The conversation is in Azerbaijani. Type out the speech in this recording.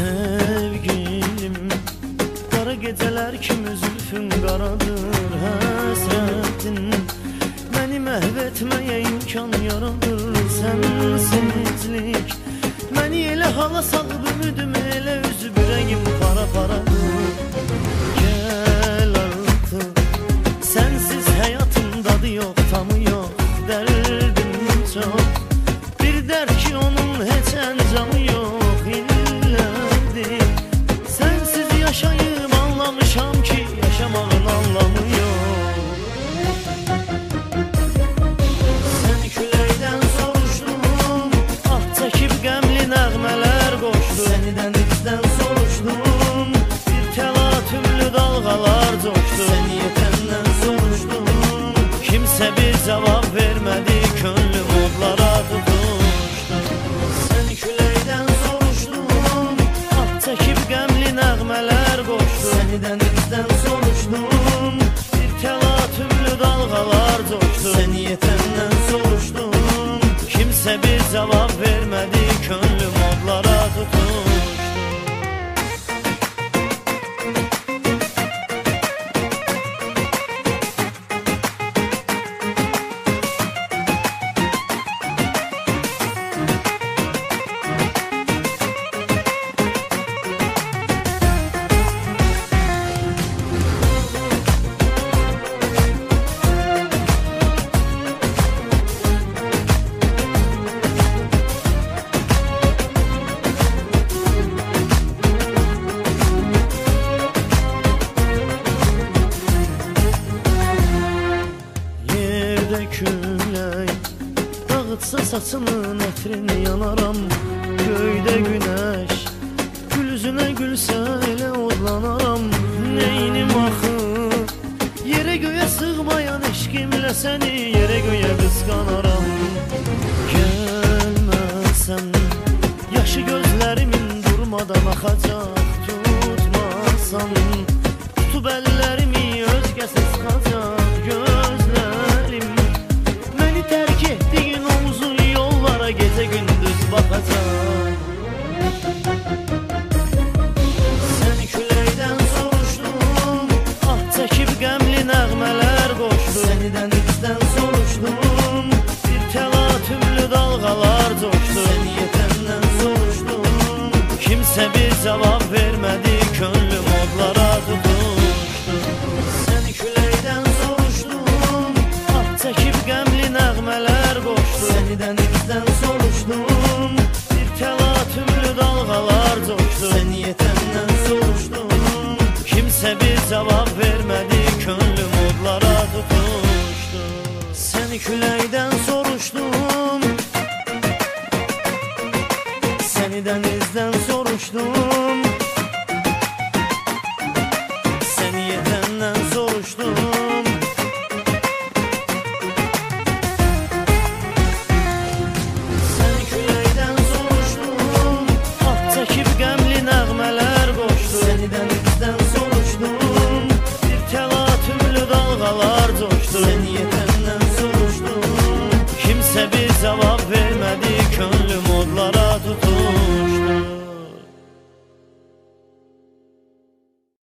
Sevgilim, qara gecələr kimi zülfün qaradır. Həsrətin məni məhv etməyə imkan yaradır. Sənsizlik məni elə hala salıb, ümidimi elə üzüb, ürəyim para-paradır. Gəl artıq, sənsiz həyatın dadı yox, tamı yox, dərdim çox. Bir dərd ki onun heç əncamı yox, illərdir sənsiz yaşayıb anlamışam ki yaşamağın anlamı yox. Sən küləkdən soruşdum, ah çəkib qəmli nəğmələr qoşdum. Səni dənizdən soruşdum, bir təlatümlü dalğalar coşdu. Səni yetəndən soruşdum, kimsə bir cavab vermədi, könlüm odlara tutuşdu. Səni küləkdən soruşdum, ah çəkib qəmli nəğmələr qoşdu. Səni dənizdən soruşdum, bir təlatümlü dalğalar coşdu. Səni yetəndən soruşdum, kimsə bir cavab vermədi, könlüm odlara tutuşdu. Külək dağıtsa saçının ətrini yanaram. Göydə günəş gül üzünə gülsə elə odlanaram. Neynim axı yerə göyə sığmayan eşqimlə səni yerə göyə qısqanaram. Gəlməsən yaşı gözlərimin durmadan axacaq. Tutmasan tutub əllərimi özgəsi sıxacaq. Gecə gündüz baxacaq. Səni küləkdən soruşdum, ah çəkib qəmli nəğmələr qoşdu. Səni dənizdən soruşdum, bir təlatümlü dalğalar coşdu. Səni yetəndən soruşdum, kimsə bir cavab vermədi, könlüm odlara tutuşdu. Səni küləkdən soruşdum, ah çəkib qəmli nəğmələr qoşdu. Səni dənizdən soruşdum, bir təlatümlü dalğalar coşdu. Səni yetəndən soruşdum, kimsə bir cavab vermədi, könlüm odlara tutuşdu. Səni küləkdən soruşdum, səni dənizdən soruşdum,